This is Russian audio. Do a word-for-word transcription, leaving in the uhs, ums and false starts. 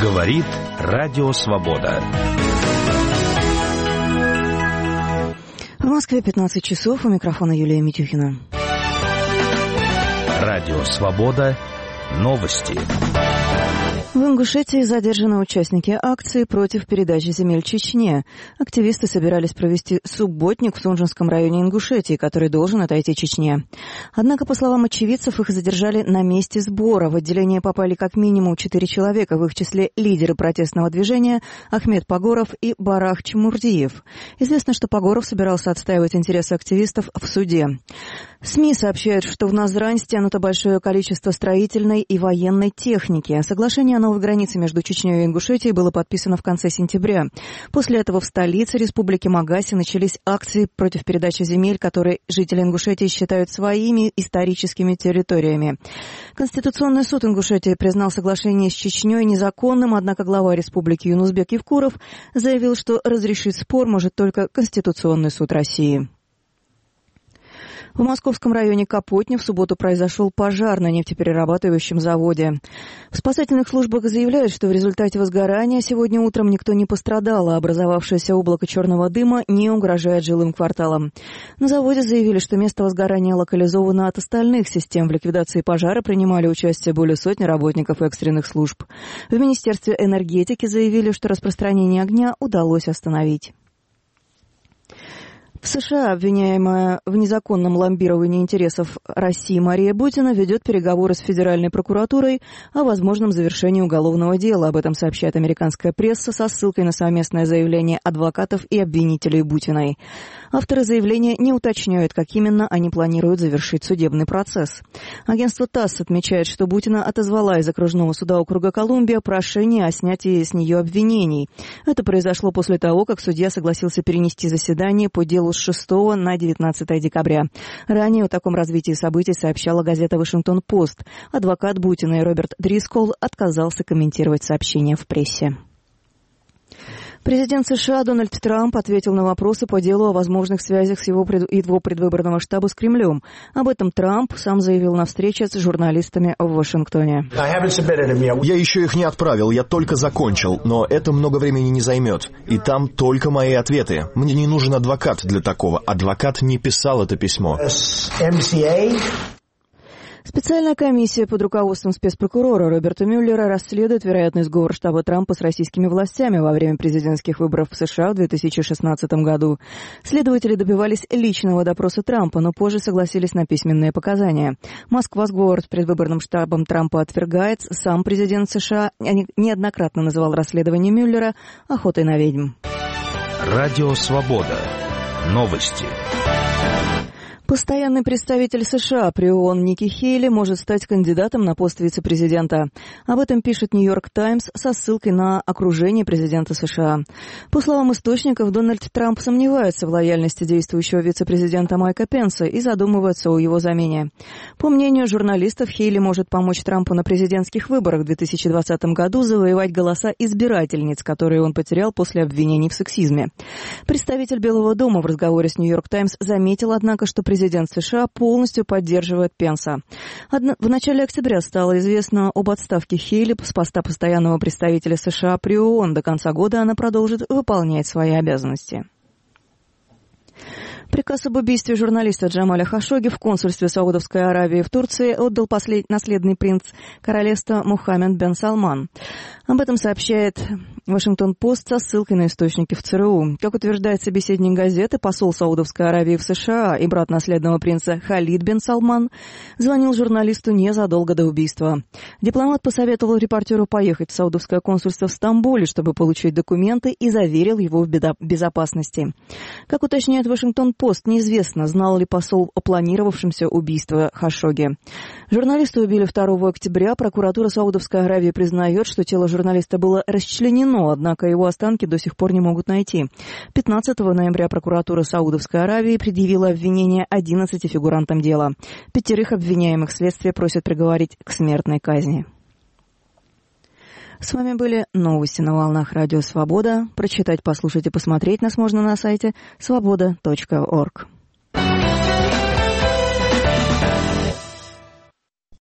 Говорит Радио Свобода. В Москве пятнадцать часов. У микрофона Юлия Митюхина. Радио Свобода. Новости. В Ингушетии задержаны участники акции против передачи земель Чечне. Активисты собирались провести субботник в Сунжинском районе Ингушетии, который должен отойти Чечне. Однако, по словам очевидцев, их задержали на месте сбора. В отделение попали как минимум четыре человека, в их числе лидеры протестного движения Ахмед Пагоров и Барах Чмурдиев. Известно, что Пагоров собирался отстаивать интересы активистов в суде. СМИ сообщают, что в Назрань стянуто большое количество строительной и военной техники. Соглашение о новой границе между Чечней и Ингушетией было подписано в конце сентября. После этого в столице Республики Магаси начались акции против передачи земель, которые жители Ингушетии считают своими историческими территориями. Конституционный суд Ингушетии признал соглашение с Чечней незаконным, однако глава республики Юнусбек Евкуров заявил, что разрешить спор может только Конституционный суд России. В московском районе Капотня в субботу произошел пожар на нефтеперерабатывающем заводе. В спасательных службах заявляют, что в результате возгорания сегодня утром никто не пострадал, а образовавшееся облако черного дыма не угрожает жилым кварталам. На заводе заявили, что место возгорания локализовано от остальных систем. В ликвидации пожара принимали участие более сотни работников экстренных служб. В Министерстве энергетики заявили, что распространение огня удалось остановить. В США обвиняемая в незаконном лоббировании интересов России Мария Бутина ведет переговоры с Федеральной прокуратурой о возможном завершении уголовного дела. Об этом сообщает американская пресса со ссылкой на совместное заявление адвокатов и обвинителей Бутиной. Авторы заявления не уточняют, как именно они планируют завершить судебный процесс. Агентство ТАСС отмечает, что Бутина отозвала из окружного суда округа Колумбия прошение о снятии с нее обвинений. Это произошло после того, как судья согласился перенести заседание по делу с шестого на девятнадцатое декабря. Ранее о таком развитии событий сообщала газета «Вашингтон-Пост». Адвокат Бутина Роберт Дрисколл отказался комментировать сообщения в прессе. Президент США Дональд Трамп ответил на вопросы по делу о возможных связях с его, пред... его предвыборного штаба с Кремлем. Об этом Трамп сам заявил на встрече с журналистами в Вашингтоне. Я еще их не отправил, я только закончил, но это много времени не займет. И там только мои ответы. Мне не нужен адвокат для такого. Адвокат не писал это письмо. Специальная комиссия под руководством спецпрокурора Роберта Мюллера расследует вероятный сговор штаба Трампа с российскими властями во время президентских выборов в США в две тысячи шестнадцатом году. Следователи добивались личного допроса Трампа, но позже согласились на письменные показания. Москва сговор с предвыборным штабом Трампа отвергает. Сам президент США неоднократно называл расследование Мюллера охотой на ведьм. Радио Свобода. Новости. Постоянный представитель США при ООН Ники Хейли может стать кандидатом на пост вице-президента. Об этом пишет «Нью-Йорк Таймс» со ссылкой на окружение президента США. По словам источников, Дональд Трамп сомневается в лояльности действующего вице-президента Майка Пенса и задумывается о его замене. По мнению журналистов, Хейли может помочь Трампу на президентских выборах в две тысячи двадцатом году завоевать голоса избирательниц, которые он потерял после обвинений в сексизме. Представитель Белого дома в разговоре с «Нью-Йорк Таймс» заметил, однако, что президент Президент США полностью поддерживает Пенса. В начале октября стало известно об отставке Хейли с поста постоянного представителя США при ООН. До конца года она продолжит выполнять свои обязанности. Приказ об убийстве журналиста Джамаля Хашогги в консульстве Саудовской Аравии в Турции отдал послед... наследный принц королевства Мухаммед бен Салман. Об этом сообщает Вашингтон-Пост со ссылкой на источники в ЦРУ. Как утверждает собеседник газеты, посол Саудовской Аравии в США и брат наследного принца Халид бен Салман звонил журналисту незадолго до убийства. Дипломат посоветовал репортеру поехать в Саудовское консульство в Стамбуле, чтобы получить документы, и заверил его в безопасности. Как уточняет Вашингтон-Пост, неизвестно, знал ли посол о планировавшемся убийстве Хашогги. Журналиста убили второго октября. Прокуратура Саудовской Аравии признает, что тело журналиста было расчленено, однако его останки до сих пор не могут найти. пятнадцатого ноября прокуратура Саудовской Аравии предъявила обвинение одиннадцати фигурантам дела. Пятерых обвиняемых следствие просит приговорить к смертной казни. С вами были новости на волнах Радио Свобода. Прочитать, послушать и посмотреть нас можно на сайте свобода точка орг.